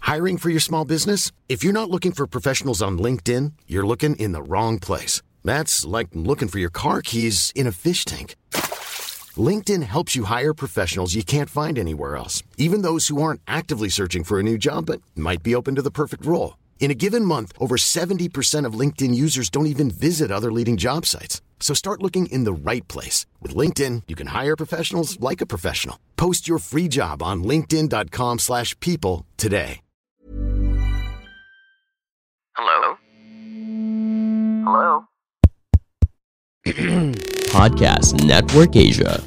Hiring for your small business? If you're not looking for professionals on LinkedIn, you're looking in the wrong place. That's like looking for your car keys in a fish tank. LinkedIn helps you hire professionals you can't find anywhere else, even those who aren't actively searching for a new job but might be open to the perfect role. In a given month, over 70% of LinkedIn users don't even visit other leading job sites. So start looking in the right place. With LinkedIn, you can hire professionals like a professional. Post your free job on linkedin.com/people today. Hello? Hello? Podcast Network Asia.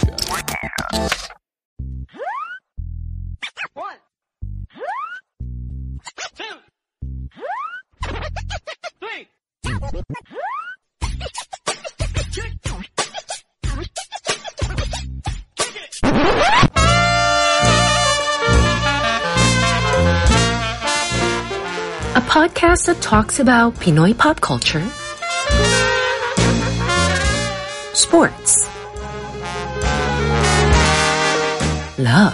One, two, three. A podcast that talks about Pinoy pop culture, sports, love,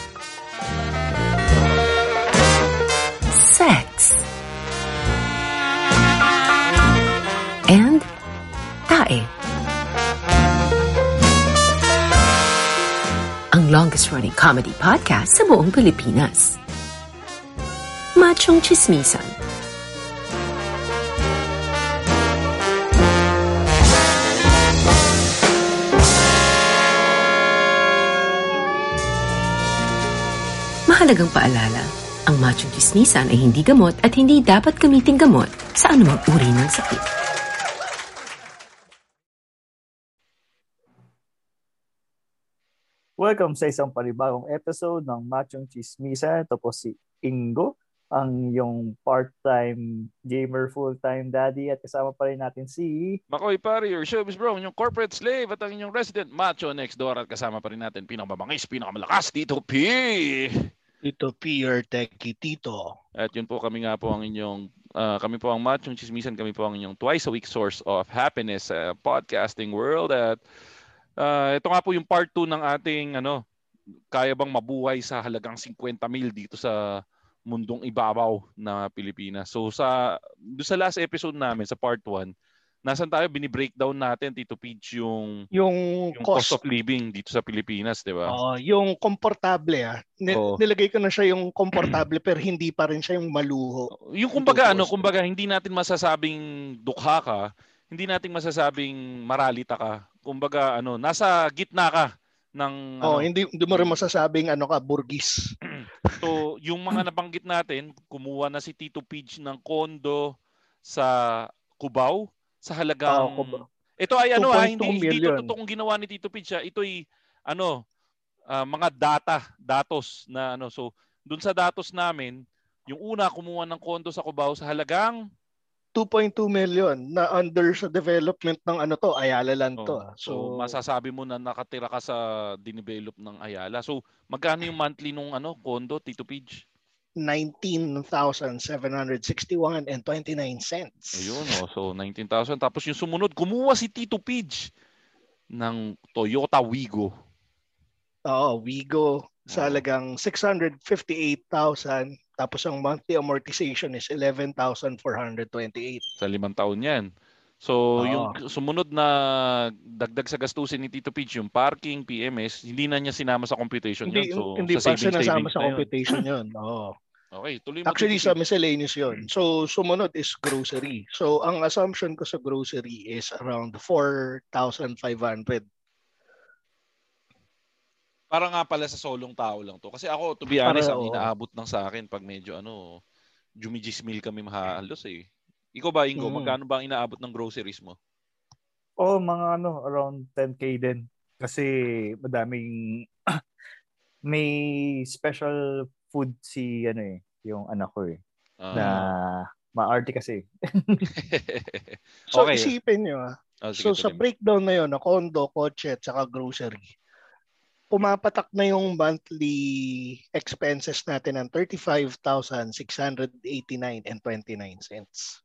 sex, and tae. Ang longest-running comedy podcast sa buong Pilipinas. Machong Chismisan. Mahalagang paalala, ang machong chismisan ay hindi gamot at hindi dapat gamiting gamot sa anumang uri ng sakit. Welcome sa isang panibagong episode ng Machong Chismisan. Ito po si Ingo, ang yung part-time gamer, full-time daddy, at kasama pa rin natin si Makoy Pari, your showbiz bro, yung corporate slave at ang inyong resident macho next door, at kasama pa rin natin pinakamabangis, pinakamalakas, Tito P. Tito P, your techie tito. At yun po, kami nga po ang inyong kami po ang Machong Chismisan, kami po ang inyong twice a week source of happiness sa podcasting world. At ito nga po yung part 2 ng ating kaya bang mabuhay sa halagang 50,000 dito sa mundong ibabaw na Pilipinas. So doon sa last episode namin sa part 1, nasan tayo, bini-breakdown natin, Tito Peach, yung cost of living dito sa Pilipinas, di ba? Yung komportable nilagay ko na siya yung komportable pero hindi pa rin siya yung maluho. Yung kumbaga hindi natin masasabing dukha ka, hindi natin masasabing maralita ka. Kumbaga nasa gitna ka ng hindi mo rin masasabing burgis. So, yung mga nabanggit natin, kumuha na si Tito Peach ng kondo sa Cubao sa halagang ito ay hindi ito totoong ginawa ni Tito Peach. Ito ay mga datos na so doon sa datos namin, yung una kumuha ng kondo sa Cubao sa halagang 2.2 million na under sa development ng Ayala Land to. So masasabi mo na nakatira ka sa dinevelop ng Ayala. So magkano yung monthly nung kondo, Tito Peach? 19,761 and 29 cents. Ayun, so 19,000. Tapos yung sumunod, kumuha si Tito Peach ng Toyota Wigo. Wigo sa halagang 658,000. Tapos ang monthly amortization is 11,428. Sa 5 taon yan. So yung sumunod na dagdag sa gastusin ni Tito Peach, yung parking, PMS, hindi na niya sinama sa computation yun. So, hindi pa sinasama sa computation yun. Okay, tuloy mo. Actually, sa miscellaneous yun. So sumunod is grocery. So ang assumption ko sa grocery is around 4,500. Para nga pala sa solong tao lang to. Kasi ako, to be honest, ang inaabot ng sa akin pag medyo jumijismil kami mahalos eh. Ikaw ba, Ingo, magkano ba ang inaabot ng groceries mo? mga around 10K din. Kasi madaming may special food si yung anak ko na maarte kasi. So isipin nyo so sa breakdown na yun, na condo, kotse, at saka grocery, pumapatak na yung monthly expenses natin ng 35,689 and 29 cents.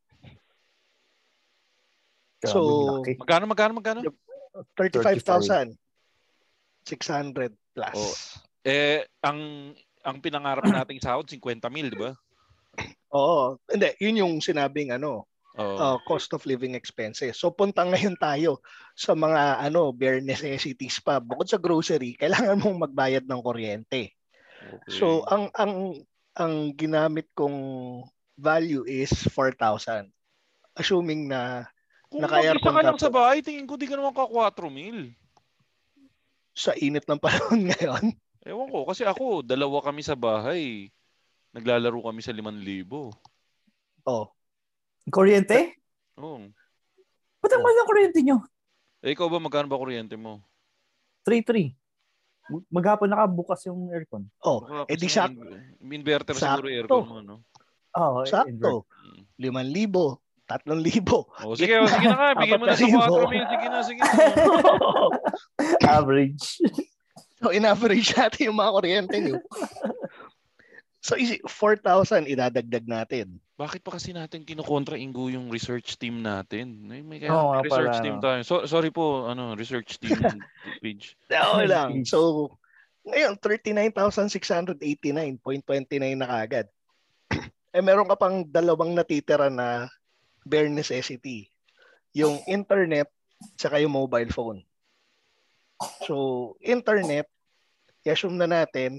So, magkano? 35,600 plus. Ang ang pinangarap nating sahod 50 mil, di ba? Oo. Hindi, yun yung sinabing cost of living expenses. So punta ngayon tayo sa mga bare necessities pa. Bukod sa grocery, kailangan mong magbayad ng kuryente. Okay. So ang ginamit kong value is 4,000. Assuming na kung mag-isa ka lang sa bahay, tingin ko di ka naman ka 4 mil. Sa init ng panahon ngayon? Ewan ko, kasi ako, 2 kami sa bahay. Naglalaro kami sa 5,000. Oh. Kuryente? Oo. Ba't ang mahal ng kuryente nyo? Ikaw ba, magkano ba kuryente mo? 3,300. Maghapon nakabukas yung aircon. Di sakto. Inverter siguro aircon mo, no? Sakto. 5,000, 3,000. Sige na nga. Bigyan mo na sa 4,000. Sige na. Average. So, in-average natin yung mga kuryente nyo. So, 4,000 idadagdag natin. Bakit pa kasi natin kinukontra Ingo yung research team natin? May research team tayo. Sorry po, research team page. Okay lang. So, ngayon, 39,689.29 na kagad. Meron ka pang 2 natitira na bare necessity. Yung internet, tsaka yung mobile phone. So, internet, i-assume na natin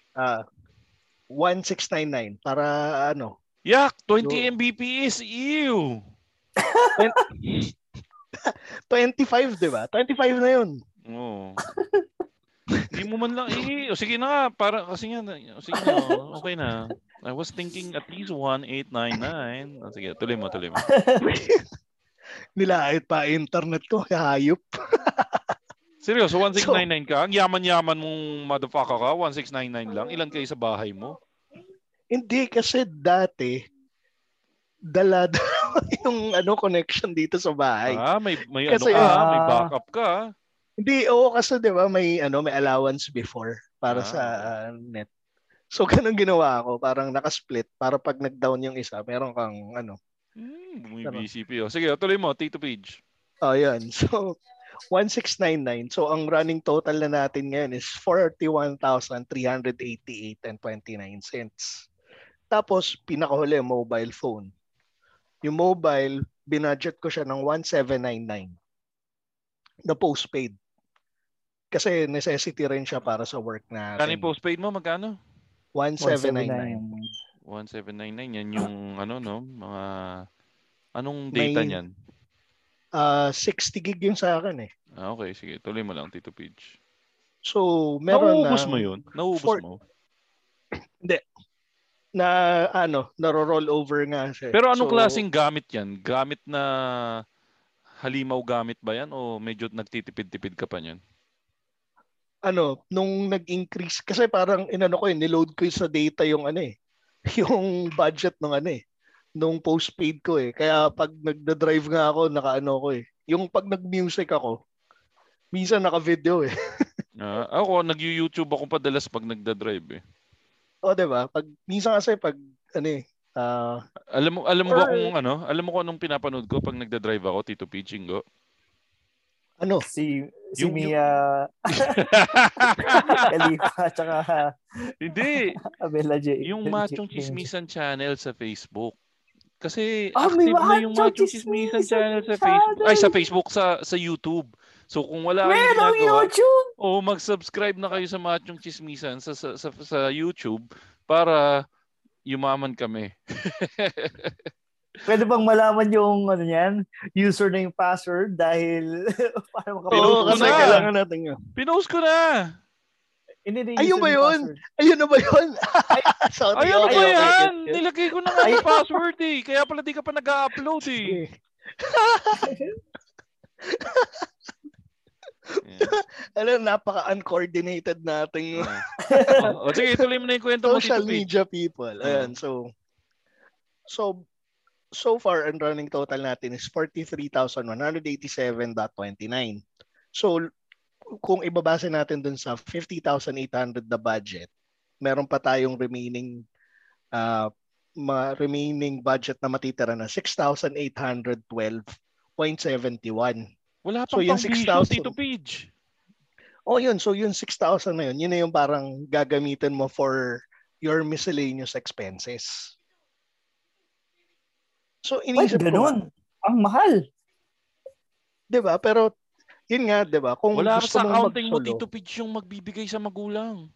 1,699 para Yak! 20 Mbps! Ew! 25, di ba? 25 na yun. Oo. Hindi mo man lang sige na nga. Sige na. Okay na. I was thinking at least 1,899. Sige, tuloy mo. Nilait pa internet ko. Hayop. Seryoso, 1,699 ka? Ang yaman-yaman mong motherfucker ka? 1,699 lang? Ilan kayo sa bahay mo? Hindi, kasi dati dala yung connection dito sa bahay. May kasi, may backup ka. Hindi, kasi 'di ba may allowance before para sa net. So ganun ginawa ko, parang naka-split para pag nag-down yung isa, meron kang may BCP. Sige, tuloy mo, Tito Page. Yan. So 1,699. So ang running total na natin ngayon is 41,388.29. Tapos pinakahuli mobile phone. Yung mobile, binudget ko siya ng 1,799 na postpaid. Kasi necessity rin siya para sa work natin. Kano yung postpaid mo? Magkano? 1,799. 1,799. Yan yung mga anong data niyan? 60 gig yung sa akin eh. Okay, sige. Tuloy mo lang, Tito Page. So, meron Nauubos mo yun? Nauubos mo? Hindi. Naro-roll over nga siya. Pero anong klaseng gamit yan? Gamit na halimaw gamit ba yan? O medyo nagtitipid-tipid ka pa niyan? Nung nag-increase, kasi parang niload ko sa data yung yung budget ng nung postpaid ko eh. Kaya pag nagda-drive nga ako, yung pag nag-music ako, minsan naka-video eh. Ako, nag-YouTube ako padalas pag nagda-drive eh. Diba? Minsan kasi pag alam mo ba kung anong pinapanood ko pag nagda-drive ako, Tito Pichingo? Si Mia Khalifa tsaka hindi. Abela J. Yung Machong Chismisan channel sa Facebook. Kasi active na yung Machong Chismisan channel sa Facebook. Ay, sa Facebook, sa YouTube. So kung wala kayong ginagawa, YouTube. Mag-subscribe na kayo sa Machong Chismisan sa YouTube para yumaman kami. Pwede bang malaman yung user na yung password dahil para kailangan natin yun. Pinost ko na. Ayun ba yun? Ayun na ba yun? Ayun na ba yan? Nilagay ko na nga yung password eh. Kaya pala di ka pa nag-upload eh. Napaka-uncoordinated natin. Sige, ituloy mo na yung kwento mo. Social media people. Ayan, so far, ang running total natin is 43,187.29. So, kung ibabase natin dun sa 50,800 na budget, meron pa tayong remaining budget na matitira na 6,812.71. Wala pang pang-bisyo, Tito Page. Oh, yun. So, yung 6,000 na yun na yung parang gagamitin mo for your miscellaneous expenses. So, iniisip ko ganun. Ang mahal. Diba? Pero, yun nga, diba? Kung wala gusto sa mong accounting mo, Tito Pitch, yung magbibigay sa magulang.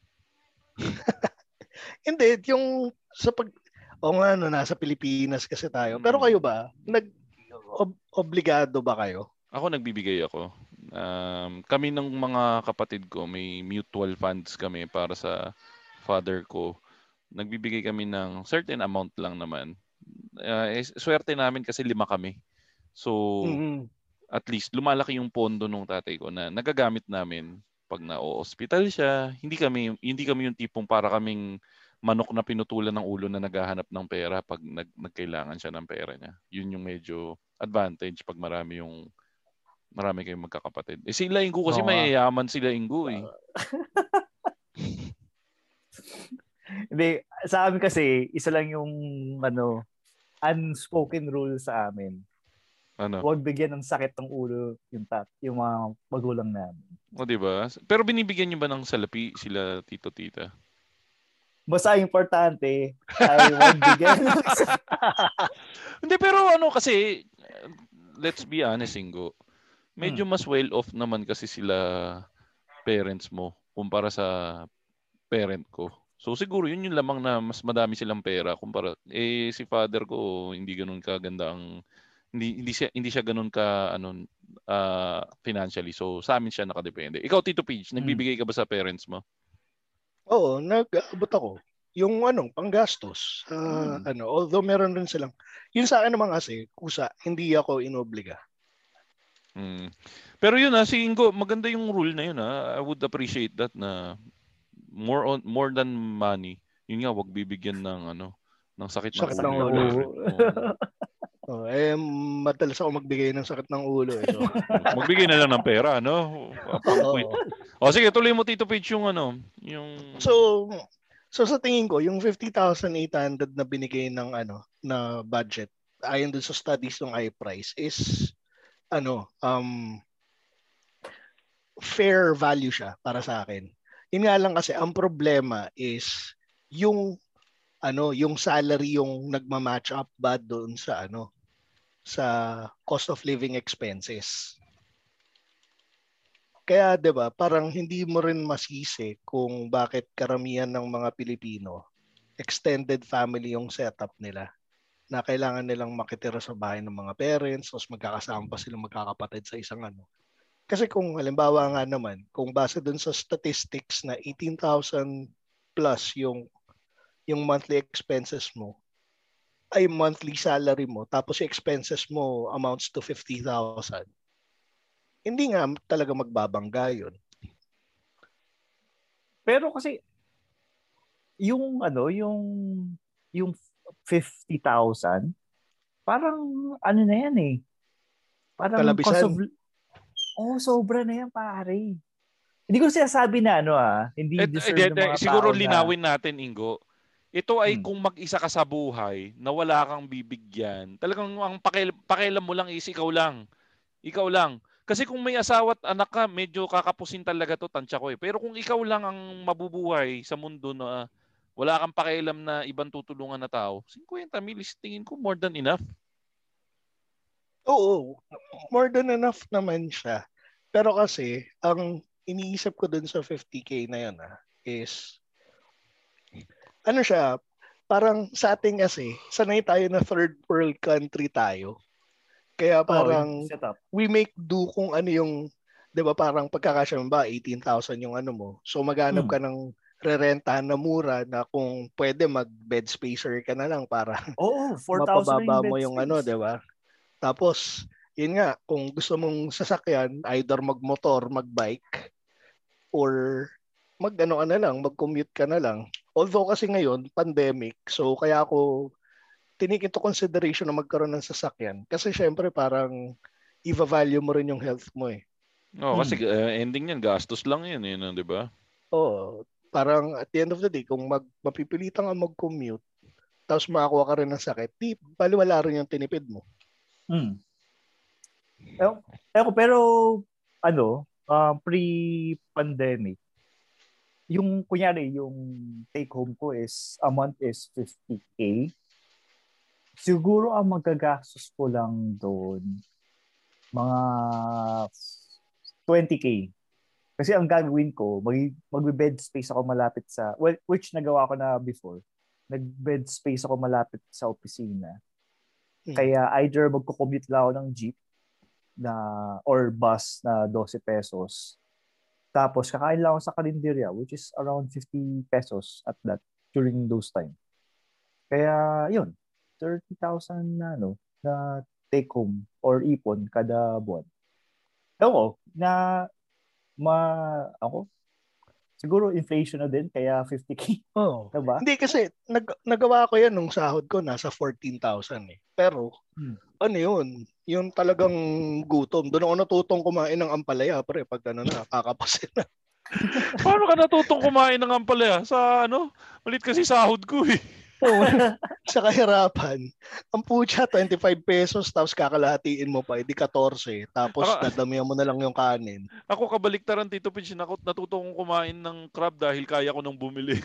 Hindi, yung sa nasa Pilipinas kasi tayo. Pero kayo ba? Obligado ba kayo? Ako, nagbibigay ako. Kami ng mga kapatid ko, may mutual funds kami para sa father ko. Nagbibigay kami ng certain amount lang naman. Swerte namin kasi 5 kami. So, at least lumalaki yung pondo ng tatay ko na nagagamit namin pag na-hospital siya. Hindi kami yung tipong para kaming manok na pinutulan ng ulo na naghahanap ng pera pag nagkailangan siya ng pera niya. Yun yung medyo advantage pag marami kayong magkakapatid. Sila Ingo kasi mayayaman sila Ingo eh. Hindi, sa amin kasi, isa lang yung unspoken rule sa amin. Huwag bigyan ng sakit ng ulo yung mga magulang namin. O, diba? Pero binibigyan niyo ba ng salapi sila tito-tita? Basta importante ay huwag bigyan ng sakit. Hindi, pero kasi, let's be honest, Ingo. Medyo mas well off naman kasi sila parents mo kumpara sa parent ko. So siguro yun yung lamang na mas madami silang pera kumpara si father ko hindi ganoon kaganda ang hindi siya ganoon ka financially. So sa amin siya nakadepende. Ikaw Tito Page, nagbibigay ka ba sa parents mo? Oo, nag-abot ako. Yung panggastos. Although meron rin silang. Yun sa akin naman kasi, kusa, hindi ako inobliga. Pero yun si Ingo, maganda yung rule na yun I would appreciate that na more than money. Yun nga, wag bibigyan ng sakit ng ulo. Madalas ako magbigay ng sakit ng ulo So. Magbigay na lang ng pera, no? Sige, tuloy mo Tito Page yung So sa tingin ko, yung 50,800 na binigay ng na budget ayon dun sa studies ng iPrice is fair value siya para sa akin. Yun nga lang kasi ang problema is yung salary yung nagma-match up ba doon sa sa cost of living expenses. Kaya 'di ba, parang hindi mo rin masisi kung bakit karamihan ng mga Pilipino extended family yung setup nila. Na kailangan nilang makitira sa bahay ng mga parents, tapos magkakasama pa silang magkakapatid sa isang Kasi kung halimbawa nga naman, kung base dun sa statistics na 18,000 plus yung monthly expenses mo, ay monthly salary mo, tapos yung expenses mo amounts to 50,000, hindi nga talaga magbabangga yun. Pero kasi, yung 50,000, parang na yan eh. Parang kalabisan. Sobra na yan, pare. Hindi ko sinasabi na hindi deserve ng mga siguro tao linawin natin, Ingo. Ito ay kung mag-isa ka sa buhay na wala kang bibigyan. Talagang ang pakialam mo lang is ikaw lang. Ikaw lang. Kasi kung may asawa at anak ka, medyo kakapusin talaga to, tansya ko eh. Pero kung ikaw lang ang mabubuhay sa mundo na wala kang pakialam na ibang tutulungan na tao, 50 mil tingin ko more than enough. Oo, more than enough naman siya. Pero kasi, ang iniisip ko dun sa 50K na yun is, siya, parang sa atin kasi, sanay tayo na third world country tayo. Kaya parang, we make do kung yung, di ba parang pagkakasya ba, 18,000 yung mo. So maghanap ka ng rerentahan na mura na kung pwede mag-bed spacer ka na lang para 4,000 mapababa mo yung di ba? Tapos, yun nga, kung gusto mong sasakyan, either magmotor, magbike, or mag-commute ka na lang. Although kasi ngayon, pandemic, so kaya ako take into consideration na magkaroon ng sasakyan. Kasi syempre parang i-value mo rin yung health mo eh. Kasi ending yan, gastos lang yan, di ba? Parang at the end of the day, kung mapipilitan ka mag-commute, tapos makakuha ka rin ng sakit, baliwala rin yung tinipid mo. Pero pre-pandemic, yung kunyari, yung take home ko is a month is 50K. Siguro ang magagastos ko lang doon mga 20K. Kasi ang gagawin ko, mag-bed space ako malapit sa, which nagawa ko na before. Nag-bed space ako malapit sa opisina. Kaya either magko-commute lang ako ng jeep or bus na 12 pesos. Tapos kakain lang ako sa karinderya, which is around 50 pesos at that during those time. Kaya yun, 30,000 na take home or ipon kada buwan. Ako, ako, siguro inflation na din, kaya 50K. Oh. Diba? Hindi kasi, nagawa ko yan nung sahod ko, nasa 14,000 eh. Pero, ano yun? Yung talagang gutom. Doon ako natutong kumain ng ampalaya, pre, pag kakapasin na. Paano ka natutong kumain ng ampalaya? Sa malit kasi sahod ko eh. Sa kahirapan. Ang putya, 25 pesos, tapos kakalahatiin mo pa, edi 14. Tapos dadamihan mo na lang yung kanin. Ako kabaliktaran, Tito Pinch, natuto kong kumain ng crab dahil kaya ko nang bumili.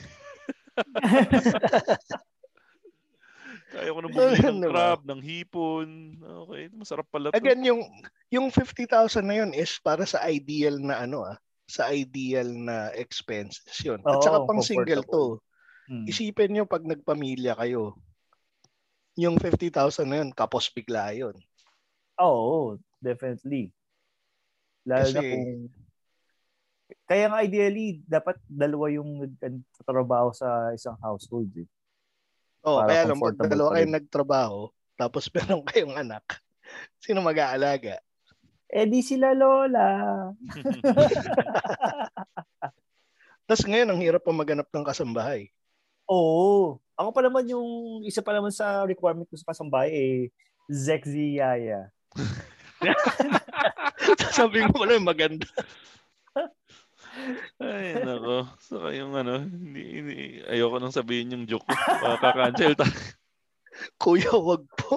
Kaya ko nang bumili ng crab, ng hipon. Okay, masarap pala to. Again, yung 50,000 na yun is para sa ideal na sa ideal na expenses yun. At saka pang single to. Isipin nyo pag nagpamilya kayo, yung 50,000 na yun, kapos bigla yun. Oo, definitely. Lalo na kung... Kaya nga ideally, dapat dalawa yung nagtatrabaho sa isang household. Eh. Kaya lang, pag dalawa kayong nagtrabaho, tapos meron kayong anak, sino mag-aalaga? Di sila lola. Tapos ngayon, ang hirap pa maganap ng kasambahay. Oo. Ako pa naman yung isa pa naman sa requirement ko sa kasambahay Zexy Yaya. Sabi mo lang maganda. Ay, nako. So, yung hindi, ayoko nang sabihin yung joke ko. Makaka-cancel tayo. Kuya, wag po.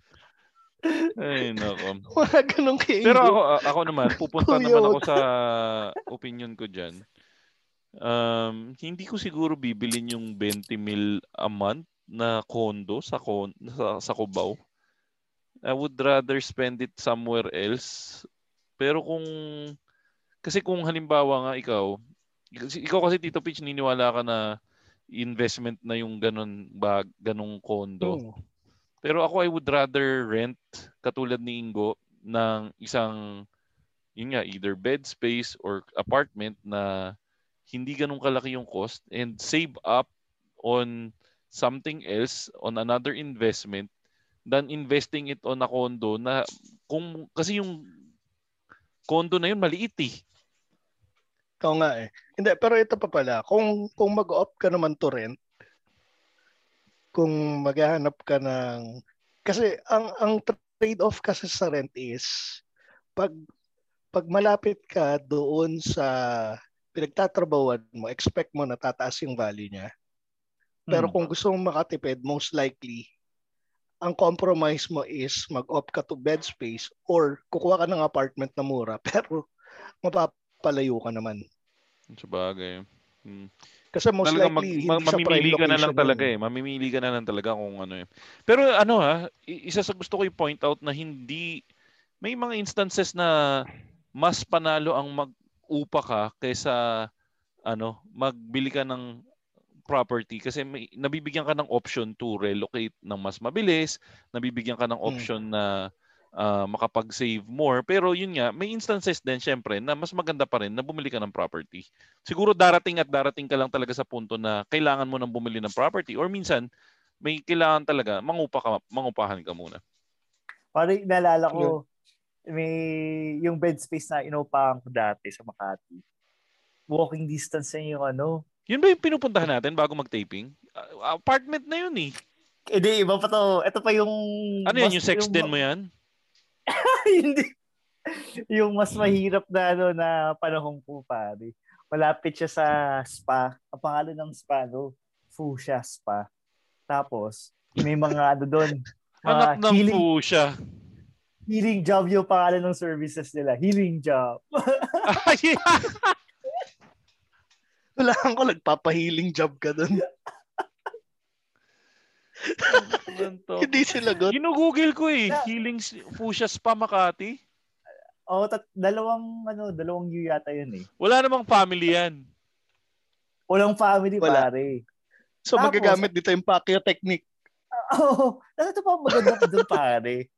Ay, nako. Wala ganun kayo. Pero ako naman, pupunta Kuya, naman ako sa opinion ko dyan. Hindi ko siguro bibilin yung 20 mil a month na condo sa Cubao. I would rather spend it somewhere else. Pero kasi kung halimbawa nga ikaw kasi Tito Pitch, niniwala ka na investment na yung ganong condo. Pero ako, I would rather rent, katulad ni Ingo, ng isang, yun nga, either bed space or apartment na hindi ganun kalaki yung cost and save up on something else, on another investment, than investing it on a condo na kasi yung condo na yun maliit eh. Oo nga eh. Hindi, pero ito pa pala, kung mag-opt ka naman to rent, kung maghahanap ka ng, kasi ang trade-off kasi sa rent is pag malapit ka doon sa pinagtatrabawan mo, expect mo na tataas yung value niya. Pero kung gusto mong makatipid, most likely, ang compromise mo is mag-opt ka to bed space or kukuha ka ng apartment na mura pero mapapalayo ka naman. Sabagay. Kasi most likely, hindi sa prime location. Mamimili ka na lang talaga eh. Mamimili ka na lang talaga kung ano eh. Pero isa sa gusto ko i-point out na may mga instances na mas panalo ang mag-upa ka kaysa magbili ka ng property kasi nabibigyan ka ng option to relocate ng mas mabilis, nabibigyan ka ng option na makapag-save more. Pero yun nga, may instances din syempre na mas maganda pa rin na bumili ka ng property. Siguro darating ka lang talaga sa punto na kailangan mo nang bumili ng property or minsan may kailangan talaga mangupahan ka muna. Parang naalala ko, may yung bed space na inupahan ko dati sa Makati. Walking distance na yung Yun ba yung pinupuntahan natin bago mag-taping? Apartment na yun eh. Hindi, iba pa to. Ito pa yung... Ano yan? Yung sex den mo yan? Hindi. Yung mas mahirap na na panahon ko, pare. Malapit siya sa spa. Ang pangalan ng spa, Fuchsia Spa. Tapos, may mga doon. Anak ng Fuchsia. Healing job yung pangalan ng services nila. Healing job. Wala ko, nagpapahealing job ka dun. Hindi sinagot. Ginugugil ko eh. Healing Fuchsia Spa Makati. Dalawang U yata yun eh. Wala namang family yan. Walang family, pare. So, tapos, magagamit dito yung Pacquiao technique. Ito pa maganda doon, pare.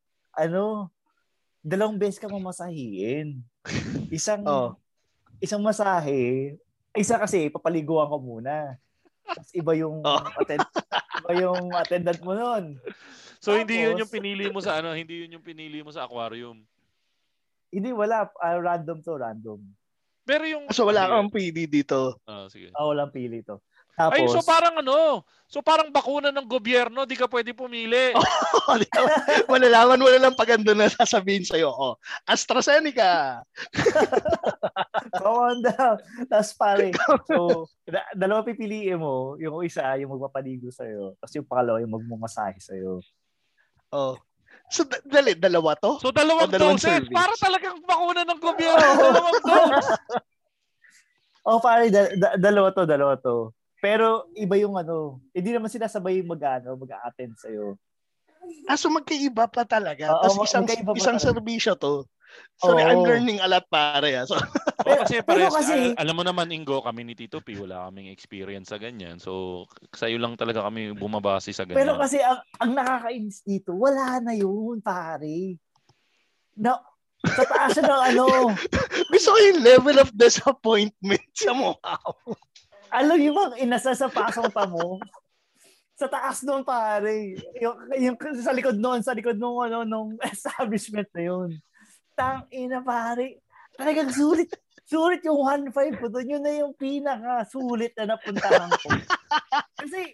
2 beses ka mamasahiin. Isang masahe, isa kasi papaliguan ko muna. Tapos iba yung attendant mo nun. So tapos, hindi yun yung pinili mo sa hindi yun yung pinili mo sa aquarium. Hindi, wala. Random. Pero yung so wala kang pili dito. Sige. Walang pili to. Tapos, so parang bakuna ng gobyerno, di ka pwede pumili. Malalaman mo na lang pag ando na sasabihin sa'yo, AstraZeneca. Come on down. Tapos pare, so, 2 pipiliin mo. Yung isa, yung magpapaligo sa'yo. Tapos yung pangalawa, yung magmamasahe sa'yo. So, dalawa to? So, dalawang doses. Para talagang bakuna ng gobyerno. Dalawang dose. Pare, dalawa to. Pero iba yung hindi naman sinasabay yung mag-a-attend sa'yo. So magkaiba pa talaga. Tapos isang serbisyo to. Sorry, I'm learning a lot, pare. So, pero kasi, alam mo naman, Ingo, kami ni Tito P, wala kaming experience sa ganyan. So, sa'yo lang talaga kami bumabase sa ganyan. Pero kasi, ang nakakainis dito, wala na yun, pare. Sa taas na Gusto ko yung level of disappointment sa mukha mo. Alam yung mga inasa sa pasong pa mo. Sa taas doon, pare. Yung sa likod noon, nung establishment na yun. Tangina, pare. Talagang sulit yung 1.5 ko doon. Yun na yung pinaka-sulit na napuntahan ko. Kasi,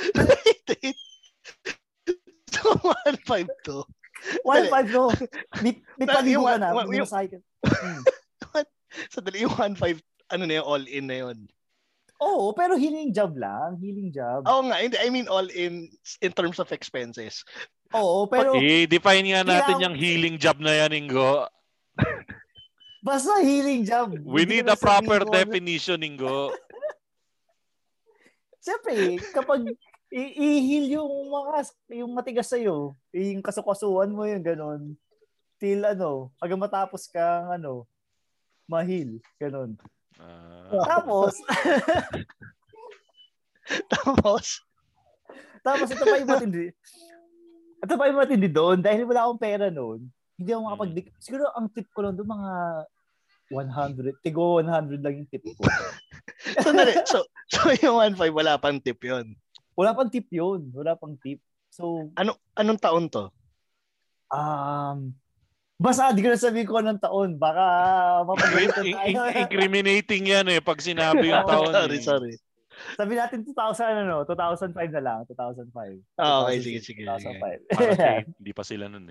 so 1.5 to. 1.5 no. May paligo ka na. Sadali yung 1.5, all-in na yun. Pero healing job lang. Healing job. Nga. I mean all in terms of expenses. Pero... define nga natin yung healing job na yan, Ingo. Basta healing job. We need a proper definition, Ingo. Siyempre, kapag i-heal yung matigas sa'yo, yung kasukasuan mo yung ganon, till hanggang matapos kang ma-heal. Ganon. Tapos ito pa yung matindi. Ito pa yung matindi doon. Dahil wala akong pera noon, hindi ako makapag... Siguro ang tip ko lang doon, mga 100. Tigo 100 lang yung tip ko. So yung 1.5, wala pang tip yun? Wala pang tip yun. Wala pang tip. So, anong taon to? Basta di ko na sabihin ko anong taon. Baka mapagalitan tayo. Incriminating yan pag sinabi yung taon. Sorry. Sabi natin 2005 na lang. 2005. Okay, sige. 2005. Para hindi pa sila nun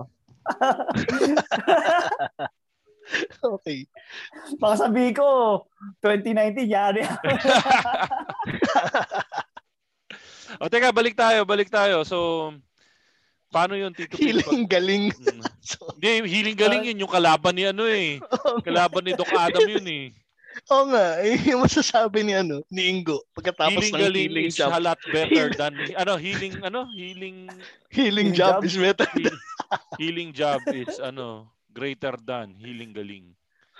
Okay. Baka sabihin ko, 2019 yari. Teka, balik tayo. So, paano yun, Tito? Healing galing. Hindi, healing galing yun. Yung kalaban ni Kalaban ni Doc Adam yun Oo nga. Yung masasabi ni Ingo. Pagkatapos ng healing job. Healing is a lot better than... Healing job is better. Healing job is greater than healing galing.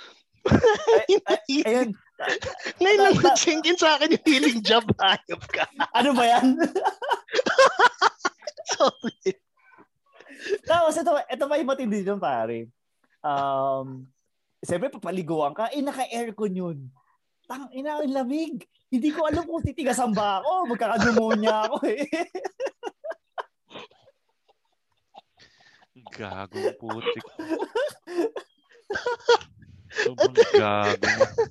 Ayun. Ngayon lang nagsingkin sa akin yung healing job. Ayop ka. Ano ba yan? Sorry. Tapos ito pa yung matindi dyan, pare. Siyempre, papaliguan ka. Naka-aircon yun. Tangina, ang lamig. Hindi ko alam kung titigasan ba ako. Magkaka-pneumonia ako Gagong putik. Sobrang gago.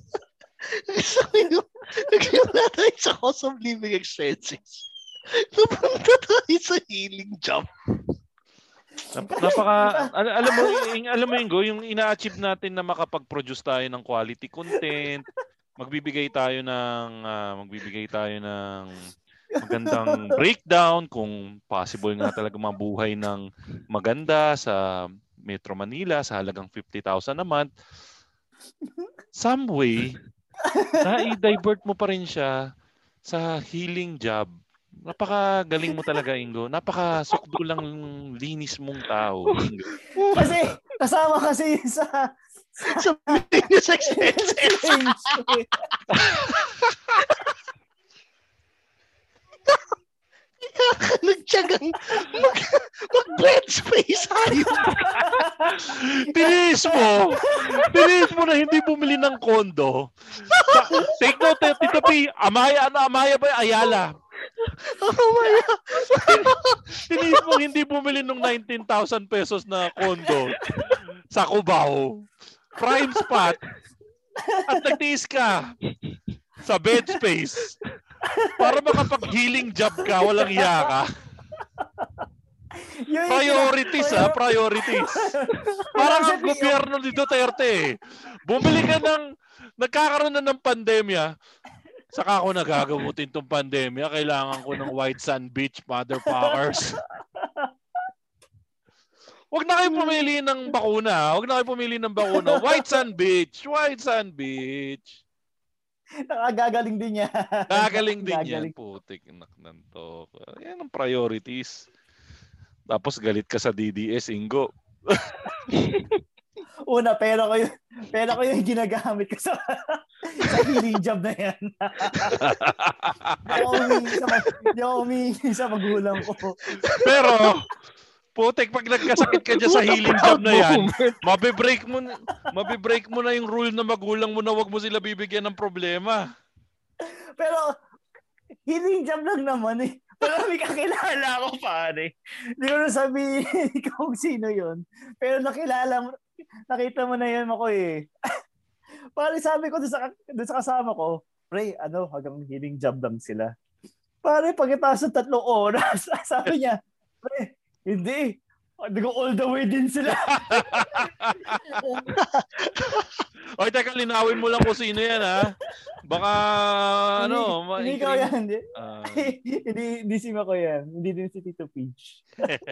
Nagsimula tayo sa cost of living expenses. Napunta tayo sa healing job. Alam mo Ingo, yung ina-achieve natin na makapag-produce tayo ng quality content, magbibigay tayo ng magandang breakdown kung possible nga talaga mabuhay ng maganda sa Metro Manila sa halagang 50,000 a month. Some way, na-divert mo pa rin siya sa healing job. Napakagaling mo talaga, Ingo. Napakasukdo lang linis mong tao, Ingo. Kasi, kasama kasi sa miscellaneous expenses. Nagtyagang mag-bed space tayo. Tinis mo na hindi bumili ng kondo. Take note, Tito P, Amaya ba? Ayala. Amaya. Tinis mo hindi bumili ng 19,000 pesos na kondo sa Cubao. Prime spot. At nagtiis ka sa bed space. Para makapag-healing job ka, walang iya ka. Priorities, priorities. Parang ang gobyerno ni Duterte. Bumili ka nagkakaroon na ng pandemya. Saka ako nagagamutin tong pandemya. Kailangan ko ng White Sand Beach, motherfuckers. Huwag na kayo pumili ng bakuna. White Sand Beach. Nakagagaling din niya. Gagaling din yan. Putik, naknan to. Yan ang priorities. Tapos galit ka sa DDS, Ingo. Una, pera ko yung ginagamit ko sa healing job na yan. Hindi ako humingi sa magulang ko. Pero, putik, pag nagkasakit ka dyan sa healing job na yan, mabibreak mo na yung rule na magulang mo na wag mo sila bibigyan ng problema. Pero, healing job lang naman eh. Pero may kakilala ako, pare. Hindi ko na sabihin kung sino yun. Pero nakita mo na yun ako eh. Pare, sabi ko doon sa kasama ko, pre, hanggang healing job lang sila. Pare, pagkatapos ng 3 oras, sabi niya, pre, hindi. Nag all the way din sila. Oy, teka, linawin mo lang kung sino yan, ha? Baka, hindi ko yan. Hindi si Mako yan. Hindi din si Tito Peach.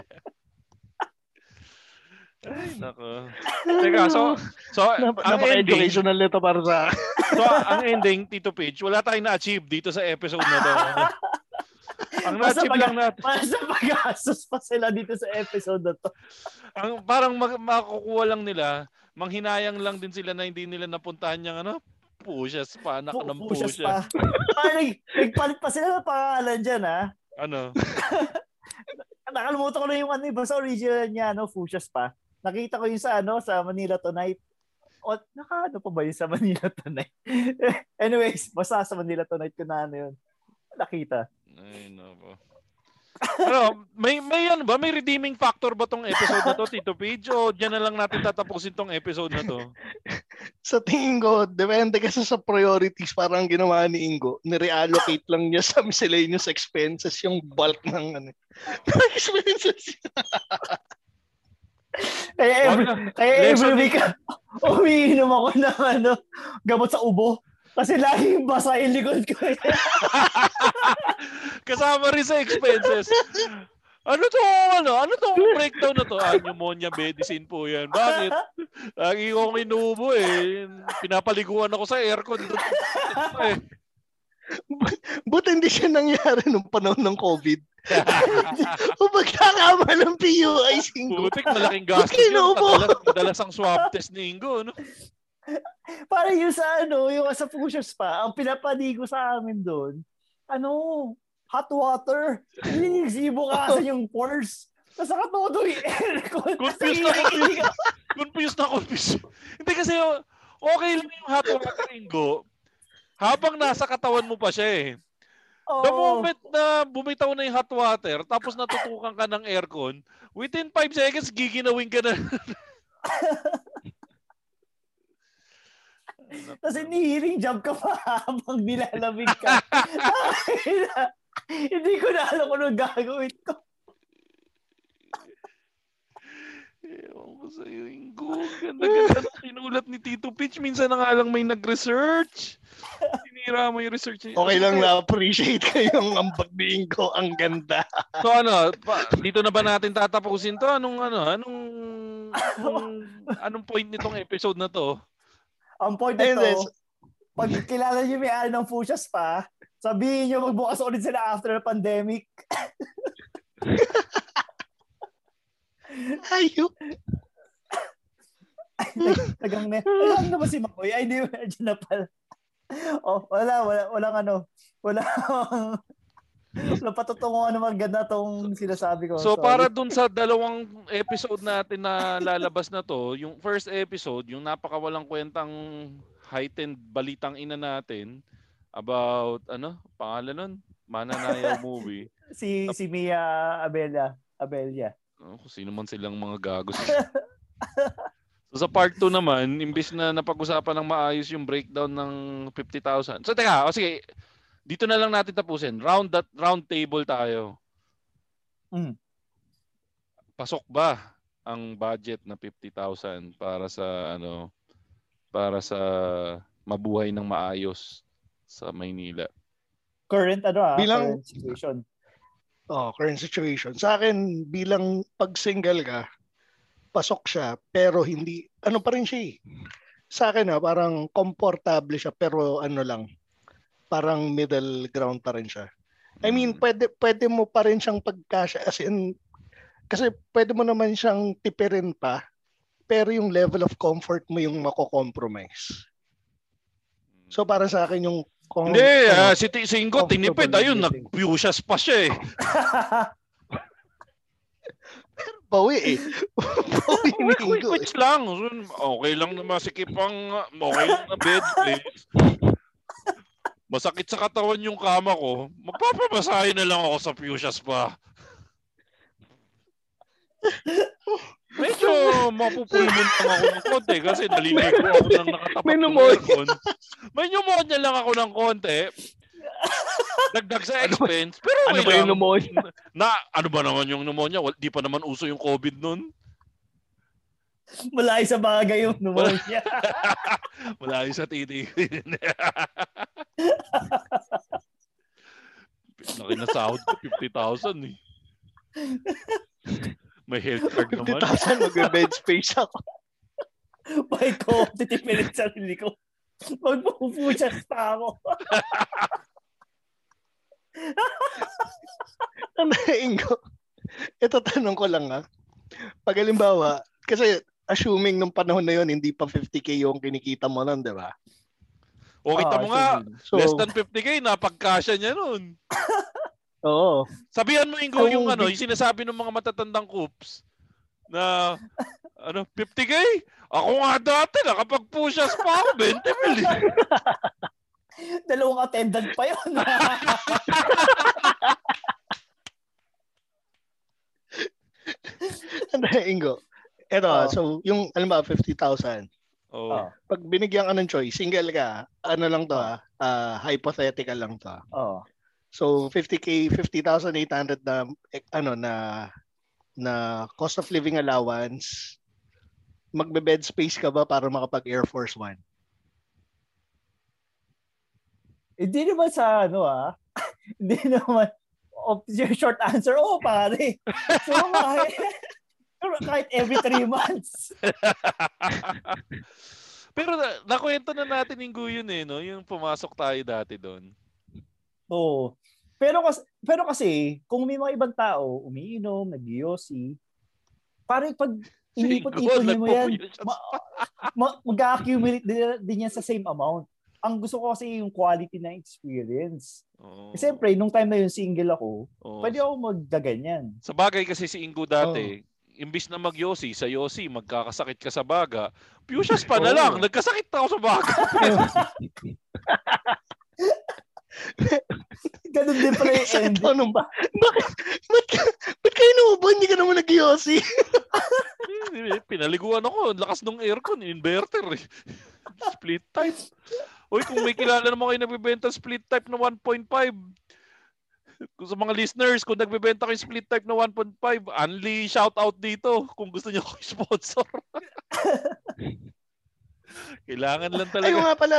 Ay, nako. Teka, so napaka-educational nito para sa So, ang ending, Tito Peach, wala tayong na-achieve dito sa episode na to. Ang na-achieve lang natin. Basta pag-asos pa sila dito sa episode na to. Ang parang makukuha lang nila, manghinayang lang din sila na hindi nila napuntahan yung Pushas pa, anak ng Pushas. Parang nagpalit pa sila ng pangalan dyan, ha? Ano? Nakalimutan ko na yung basta original niya, Fuchsias pa. Nakita ko yung sa Manila Tonight. O, nakaano pa ba yung sa Manila Tonight? Anyways, basta sa Manila Tonight ko na yun. Nakita. Ay, no po. May redeeming factor ba tong episode na to, Tito Pidge? O diyan na lang natin tatapusin tong episode na to? Sa tingin ko, depende kasi sa priorities. Parang ginawa ni Ingo, ni-reallocate lang niya sa miscellaneous expenses yung bulk ng expenses. Kaya every week, umiinom ako ng gamot sa ubo. Kasi laging basa yung likod ko. Kasama rin sa expenses. Ano to breakdown na to? Pneumonia medicine po yan. Bakit? Lagi kong inuubo eh. Pinapaliguan ako sa aircon. Buti hindi siya nangyari nung panahon ng COVID. O magkakama ng PUI, Ingo. Butik, malaking gastos yun. Madalas ang swab test ni Ingo, no? Para yung sa Pushas pa, ang pinapaligo sa amin doon, hot water. Sinisibo ka sa yung pores. Tapos nakatodo yung aircon. Confused. Hindi kasi, okay lang yung hot water, Ingo. Habang nasa katawan mo pa siya eh. The moment na bumitaw na yung hot water, tapos natutukan ka ng aircon, within 5 seconds, giginawin ka na. Tapos hinihiling job ka pa habang nilalamig ka. Hindi ko na alam kung anong gagawin ko. Ewan ko sa'yo, Ingo. Ganda-ganda na sinulat ni Tito Pitch. Minsan na nga lang may nag-research. Sinira mo yung research niya. Okay lang na-appreciate ko yung ambag ni Ingo. Ang ganda. So dito na ba natin tatapusin to? Anong anong point nitong episode na to? Ang point nito, pag kilala niyo may ng Fuchsia Spa, sabihin niyo magbukas ulit sila after the pandemic. Ayun. Tagang alam na ba si Makoy? Ay, hindi, dyan na pala. Wala patutunguhan naman ganda tong sinasabi ko. So, para dun sa dalawang episode natin na lalabas na to, yung first episode, yung napakawalang kwentang heightened balitang ina natin about, pangalan nun? Mananayaw movie. si Mia Abella. Kung sino man silang mga gagos. So sa part 2 naman, imbis na napag-usapan ng maayos yung breakdown ng 50,000. So teka, sige, dito na lang natin tapusin. Round table tayo. Pasok ba ang budget na 50,000 para sa mabuhay ng maayos sa Maynila? Current situation. Current situation. Sa akin, bilang pag single ka, pasok siya, pero hindi, pa rin siya eh. Sa akin parang komportable siya, pero lang, parang middle ground pa rin siya. I mean, pwede mo pa rin siyang pagkasya, kasi pwede mo naman siyang tipirin pa, pero yung level of comfort mo yung mako-compromise. So para sa akin yung si Ingo tinipid, ayun, nag-fuchsias pa siya eh. Bawi eh. Which lang. Okay lang na masikip okay lang na bed space. Masakit sa katawan yung kama ko. Magpapabasahin na lang ako sa fuchsias pa. Medyo mapupulmon lang ako ng konti kasi naliligo ako ng nakatapat ng aircon. May pneumonia lang ako ng konti. Dagdag sa expense. Pero ano ba yung pneumonia? Ano ba naman yung pneumonia? Di pa naman uso yung COVID nun. Malayo sa bagay yung pneumonia. Malayo sa titi. Laki na sahod ko, 50,000 eh. May health card naman. 50,000 mag-bed space ako. Bye ko, titipilit sa sarili ko. Magpupuchas pa ako. Ingo, ito tanong ko lang pag halimbawa, kasi assuming nung panahon na yun, hindi pa 50K yung kinikita mo nun, di ba? O kita mo nga, less than 50K, napagkasya niya nun. Oo. Sabihan mo, Ingo, yung yung sinasabi ng mga matatandang coops na 50K? Ako nga dati, nakapag-pushas pa ako, 20 mil. Dalawang attendant pa yun. Ingo. Ito, so yung alam ba 50,000. Pag binigyan ka ng choice, single ka, lang to hypothetical lang to. So 50K, 50,800 na cost of living allowance. Magbe-bed space ka ba para makapag Air Force One? Hindi naman sa hindi naman short answer, pare. So kahit every 3 months. Pero nakwento na natin yun no? Yung pumasok tayo dati doon. Oo. Pero kasi kung may mga ibang tao umiinom, nag-yosi, parang pag inipot-ipon mo yan, mag-accumulate din yan sa same amount. Ang gusto ko kasi yung quality na experience. Siyempre, nung time na yung single ako, pwede ako maggaganyan. Sa bagay kasi si Ingo dati, imbis na mag-yosi, sa yosi, magkakasakit ka sa baga, fuchsias pa na lang, nagkasakit na ako sa baga. Ganun din pala yung end. Ano ba? Ba't kayo naman? Hindi ka naman nag-yosi? Pinaliguan ako. Lakas ng aircon. Inverter eh. Split type. Uy, kung may kilala naman kayo nagbibenta split type na 1.5. Kung sa mga listeners, kung nagbibenta kayo split type na 1.5, only shout out dito kung gusto niyo ko sponsor. Kailangan lang talaga. Ayun nga pala.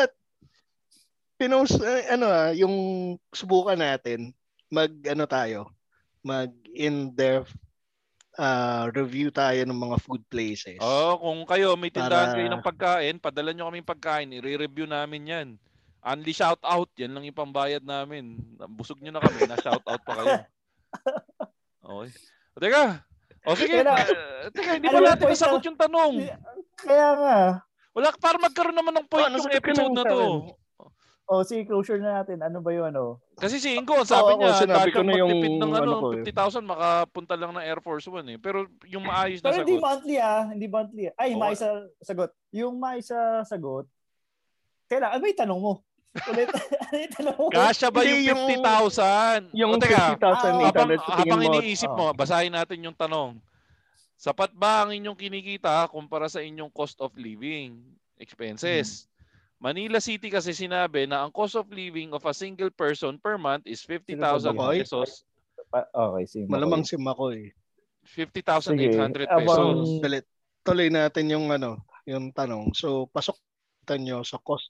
Yung subukan natin, mag in-depth review tayo ng mga food places. Kung kayo may tindahan kayo ng pagkain, padala nyo kaming pagkain, i-review namin yan. Only shout out, yan lang yung pambayad namin. Busog nyo na kami, na-shout out pa kayo. Okay. Teka. Sige. Teka, hindi pa natin nasagot yung tanong. Kaya nga. Wala, para magkaroon naman ng point yung episode na to. Sige, closure na natin. Ano ba yun, Kasi si Ingo, sabi niya, dahil kang magtipid ng 50,000, makapunta lang ng Air Force One pero yung maayos na sagot. Pero hindi monthly. Ay, maayos na sagot. Yung maayos na sagot, kailangan, may tanong mo. Ulit, ano yung tanong mo? Kasya ba yung 50,000? Yung 50,800 habang iniisip mo, basahin natin yung tanong. Sapat ba ang inyong kinikita kumpara sa inyong cost of living expenses? Manila City kasi sinabi na ang cost of living of a single person per month is 50,000 pesos. Okay, si Makoy. Malamang si Makoy. 50,800 pesos. Tuloy natin yung yung tanong. So, pasok nyo sa cost.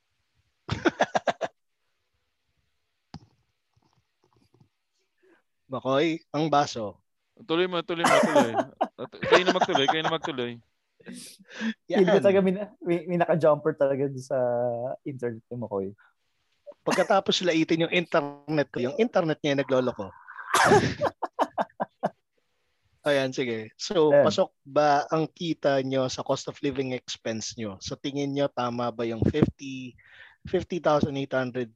Makoy, ang baso. Tuloy mo. Kayo na magtuloy. Hindi talaga may naka-jumper talaga sa internet ni Makoy. Pagkatapos laitin yung internet ko, yung internet niya nagloloko. Ayan, sige. So, pasok ba ang kita nyo sa cost of living expense nyo? Sa tingin nyo, tama ba yung 50,800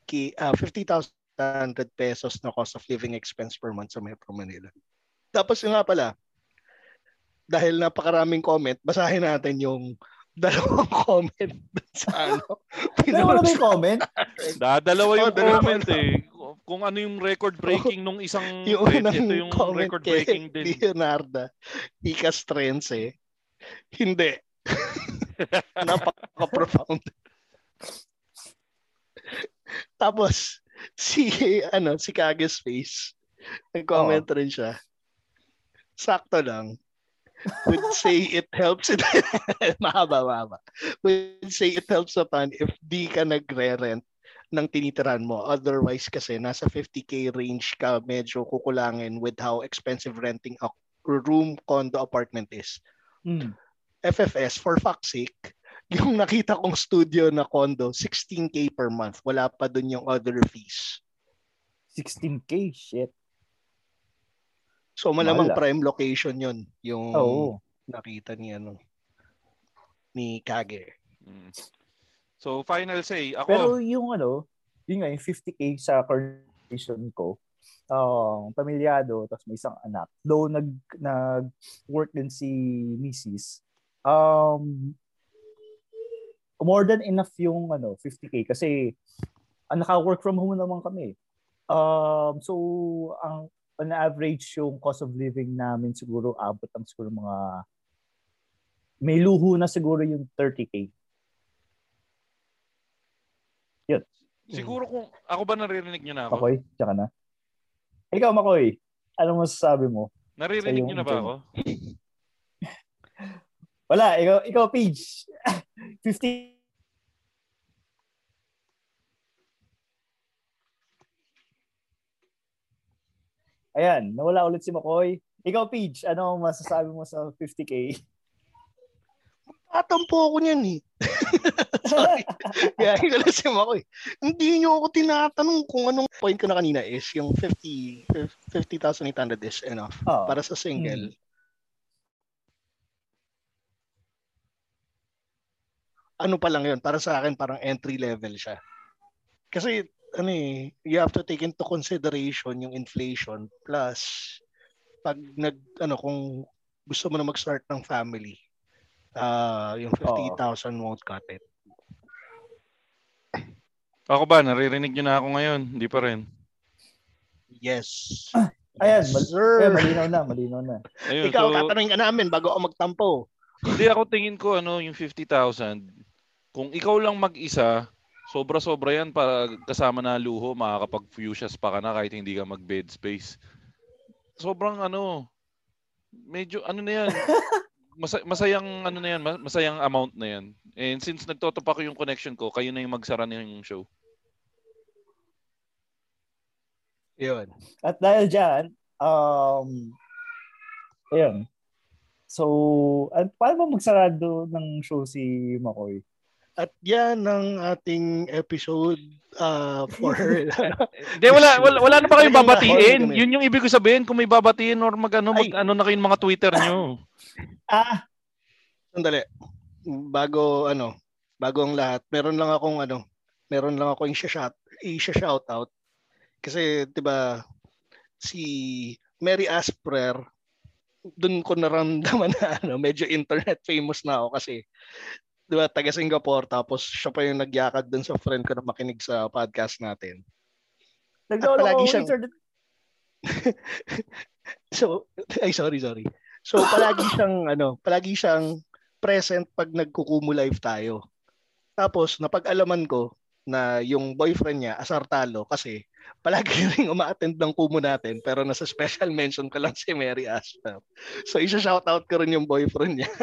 pesos na cost of living expense per month sa Metro Manila? Tapos nga pala, dahil napakaraming comment, basahin natin yung dalawang comment sa Dalawa na yung comment? Dalawa yung comment Kung ano yung record-breaking nung isang thread, ito yung record-breaking din. Leonardo Icastrense. Hindi. Napaka-profound. Tapos, si Kage's Face, nag-comment rin siya. Sakto lang. Would say it helps. Mahaba. Would say it helps naman if di ka nagre-rent ng tinitirahan mo. Otherwise kasi nasa 50K range ka medyo kukulangin with how expensive renting a room, condo, apartment is. FFS, for fuck's sake, yung nakita kong studio na condo, 16K per month. Wala pa dun yung other fees. 16K? Shit. So malamang prime location yun yung nakita ni Kage. So final say, ako. Pero yung yun nga yung 50K sa condition ko, pamilyado, tapos may isang anak. Though nag-work din si Mrs. More than enough yung 50K kasi naka-work from home naman kami. So on average yung cost of living namin siguro abot ang siguro mga may luho na siguro yung 30K. Yun. Siguro kung ako ba naririnig nyo na ako? Makoy, tsaka na. Ikaw, Makoy, ano masasabi mo? Naririnig nyo na ba ako? Wala, ikaw Page. 50. Ayan, nawala ulit si Makoy. Ikaw, Page, ano masasabi mo sa 50K? Tatampo ako niyan Sorry. Kaya ko lang si Makoy. Hindi niyo ako tinatanong kung anong point ko na kanina is yung 50,800 is enough para sa single. Ano pa lang yun? Para sa akin, parang entry level siya. Kasi you have to take into consideration yung inflation plus pag kung gusto mo na mag-start ng family, yung 50,000 won't cut it. Ako ba? Naririnig nyo na ako ngayon? Hindi pa rin. Yes. Ayan, malinaw na. Ayun, ikaw, tatanungin ka namin bago ako magtampo. Hindi, ako tingin ko yung 50,000. Kung ikaw lang mag-isa, sobra-sobra yan para kasama na luho, makakapag-fuchsias pa ka na kahit hindi ka mag-bed space. Sobrang medyo na yan. Masayang amount na yan. And since nagtotopak yung connection ko, kayo na yung magsara ng show. Yun. At dahil dyan, Ayun. So, paano ba magsarado ng show si McCoy? At yan ang ating episode for... Hindi, wala na ba kayong babatiin? Yun yung ibig ko sabihin, kung may babatiin or mag-ano na kayong mga Twitter nyo. Sandali. Bago ang lahat, meron lang akong i-shout out. Kasi, 'di ba, si Mary Asper, doon ko naramdaman na medyo internet famous na ako kasi 'di ba, taga Singapore, tapos siya pa yung nagyakad dun sa friend ko na makinig sa podcast natin. Naglolo ko sorry. So palagi siyang present pag nagkukumu live tayo. Tapos napag-alaman ko na yung boyfriend niya asartalo kasi palagi ring uma-attend ng kumu natin, pero nasa special mention ko lang si Mary Asper. So isa-shoutout ko rin yung boyfriend niya.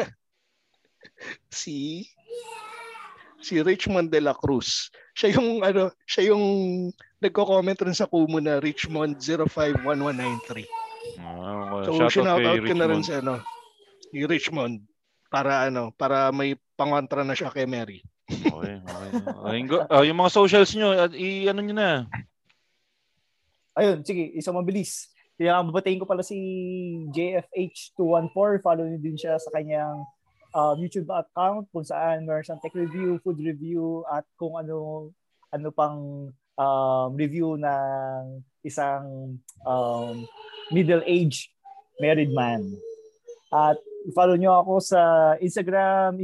si Richmond de la Cruz. Siya yung nagko-comment rin sa kumu na Richmond 051193. So shout-out ko na rin sa si Richmond para may pangontra na siya kay Mary. Okay. Yung mga socials nyo, i-ano nyo na. Ayun, sige, isang mabilis. Kaya babatiin ko pala si JFH214. Follow niyo din siya sa kanyang YouTube account kung saan meron siyang tech review, food review, at kung ano pang review ng isang middle-aged married man. At follow nyo ako sa Instagram,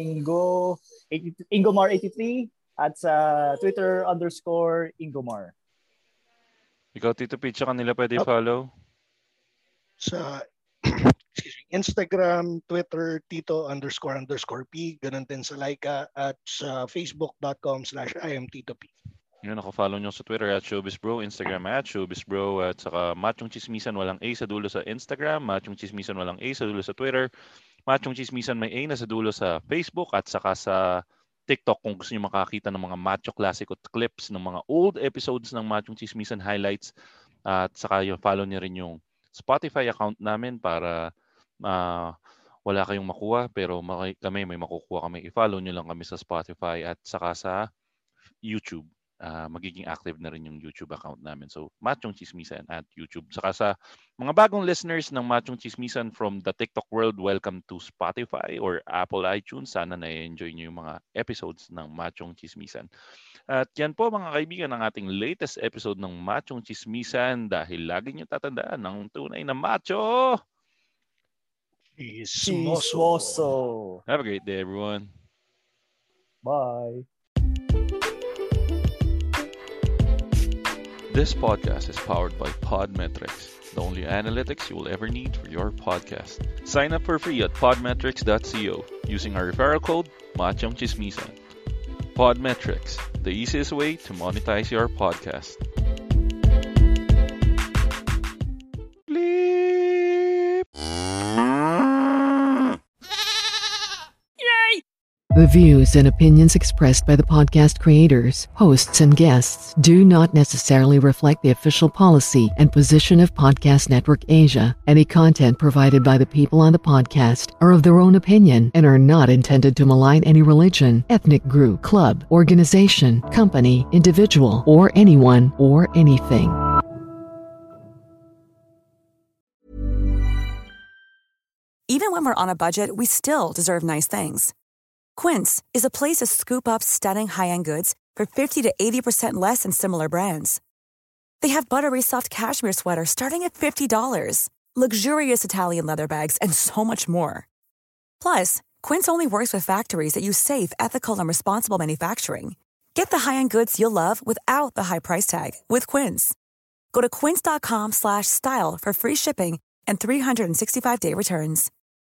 Ingomar83, at sa Twitter _Ingomar. Ikaw, Tito Pete, sa kanila pwede follow? Sa Instagram, Twitter, Tito __P, ganun din sa Laika, at sa facebook.com/IamTitoP. Yun, naka-follow nyo sa Twitter @ShowbizBro, Instagram @ShowbizBro, at saka Machong Chismisan, walang A sa dulo sa Instagram, Machong Chismisan, walang A sa dulo sa Twitter, Machong Chismisan, may A na sa dulo sa Facebook, at saka sa TikTok kung gusto nyo makakita ng mga Macho Classic clips ng mga old episodes ng Machong Chismisan highlights, at saka follow nyo rin yung Spotify account namin para wala kayong makuha pero kami may makukuha kami. I-follow nyo lang kami sa Spotify at saka sa YouTube. Magiging active na rin yung YouTube account namin. So, Machong Chismisan at YouTube. Saka sa mga bagong listeners ng Machong Chismisan from the TikTok world, welcome to Spotify or Apple iTunes. Sana na-enjoy nyo yung mga episodes ng Machong Chismisan. At yan po mga kaibigan ang ating latest episode ng Machong Chismisan dahil lagi nyo tatandaan ng tunay na macho Chismoso. Have a great day, everyone. Bye. This podcast is powered by Podmetrics, the only analytics you will ever need for your podcast. Sign up for free at podmetrics.co using our referral code Machong Chismisan. Podmetrics, the easiest way to monetize your podcast. The views and opinions expressed by the podcast creators, hosts, and guests do not necessarily reflect the official policy and position of Podcast Network Asia. Any content provided by the people on the podcast are of their own opinion and are not intended to malign any religion, ethnic group, club, organization, company, individual, or anyone or anything. Even when we're on a budget, we still deserve nice things. Quince is a place to scoop up stunning high-end goods for 50 to 80% less than similar brands. They have buttery soft cashmere sweaters starting at $50, luxurious Italian leather bags, and so much more. Plus, Quince only works with factories that use safe, ethical, and responsible manufacturing. Get the high-end goods you'll love without the high price tag with Quince. Go to quince.com/style for free shipping and 365-day returns.